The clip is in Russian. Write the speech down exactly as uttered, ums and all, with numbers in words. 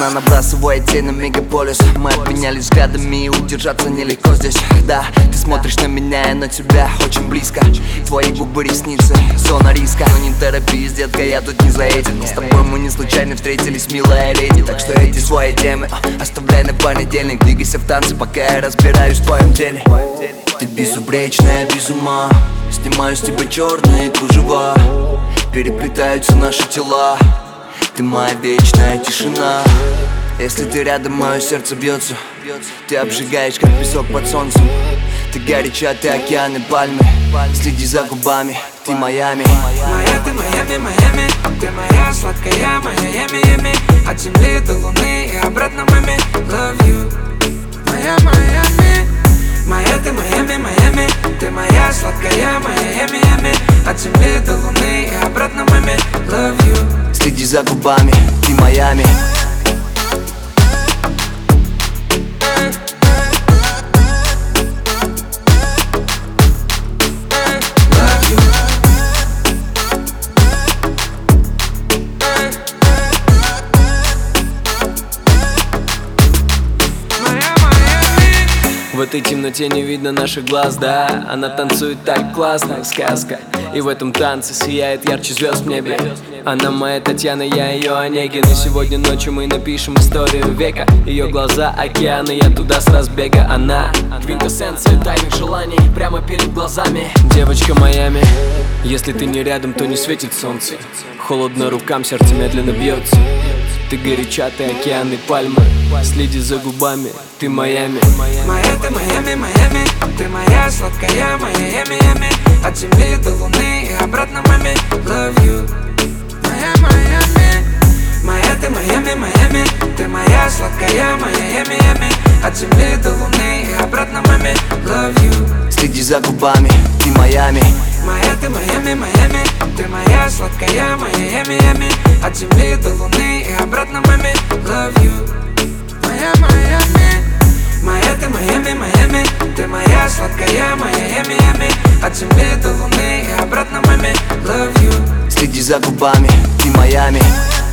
Она набрасывает тень на мегаполис. Мы обменялись взглядами и удержаться нелегко здесь. Да, ты смотришь на меня и на тебя очень близко. Твои губы, ресницы, зона риска. Но не торопись, детка, я тут не за этим. С тобой мы не случайно встретились, милая леди. Так что эти свои темы оставляй на понедельник. Двигайся в танце, пока я разбираюсь в твоем деле. Ты безупречная, без ума. Снимаю с тебя черные кружева. Переплетаются наши тела. Ты моя вечная тишина. Если ты рядом, мое сердце бьется. Ты обжигаешь, как песок под солнцем. Ты горяча, ты океаны, пальмы. Следи за губами, ты Майами. Моя, ты Майами, Майами. Ты моя сладкая, моя ями, ями. От земли до луны и обратно, маме. Love you. Моя Майами. Моя, ты Майами, Майами. Ты моя сладкая, моя ями, ями. От земли до луны и обратно, маме. Love you. Следи за губами, ты Майами. В этой темноте не видно наших глаз, да. Она танцует так классно, сказка. И в этом танце сияет ярче звезд в небе. Она моя Татьяна, я ее Онегин. И сегодня ночью мы напишем историю века. Ее глаза океаны, я туда с разбега. Она квинтэссенция тайных желаний прямо перед глазами. Девочка Майами. Если ты не рядом, то не светит солнце. Холодно рукам, сердце медленно бьется. Ты горяча, ты океаны, пальмы. Следи за губами, ты Майами. Моя, ты Майами, Майами. Ты моя сладкая, моя ями, ями. От земли до луны и обратно, маме. Love you. Моя Майами. Моя, ты Майами, Майами. Ты моя сладкая, моя ями, ями. От земли до луны и обратно, маме. Love you. Следи за губами, ты Майами. Моя, ты Майами, Майами. Ты моя сладкая, моя ями, ями. От земли до луны и обратно, маме. Love you. Моя Майами. Моя, ты Майами, Майами. Ты моя сладкая, моя ями, ями. От земли до луны и обратно, маме. Love you. Следи за губами, ты Майами.